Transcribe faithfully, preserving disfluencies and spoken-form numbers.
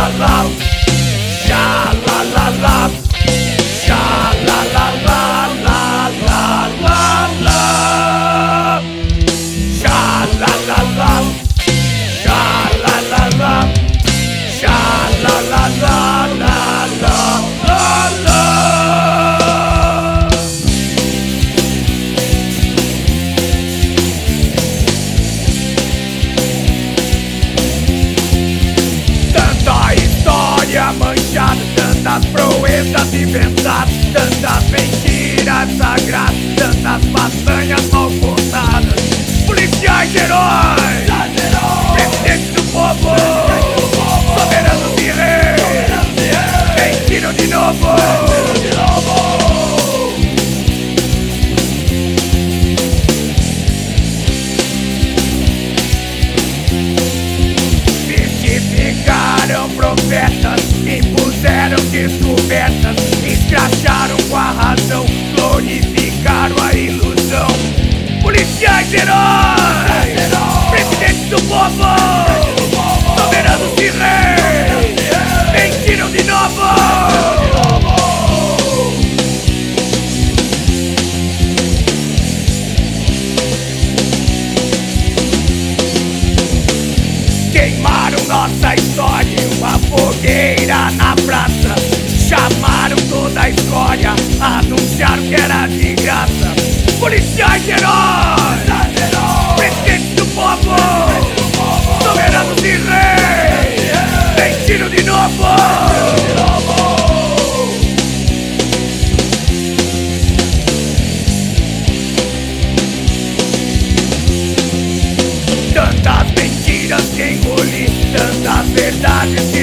Xalalalá, xalalalá, xalalalá, lá, lá, lá, lá. Xalalalá, xalalalá, xalalalá, lá, lá, lá, lá. Tanta história manchada, tantas proezas inventadas, tantas mentiras sagradas, tantas façanhas mal contadas. Policiais heróis, presidentes do povo, soberanos e reis, mentiram de novo. Mistificaram profetas, impuseram descobertas, escracharam com a razão, glorificaram a ilusão. Policiais heróis, presidentes do povo, soberanos e reis, mentiram de novo. Queimaram nossa história em uma fogueira na praça. Chamaram toda a escória, anunciaram que era de graça. Policiais heróis, presidentes do povo, soberanos e reis, mentiram de novo. Tantas mentiras que engoli, tantas verdades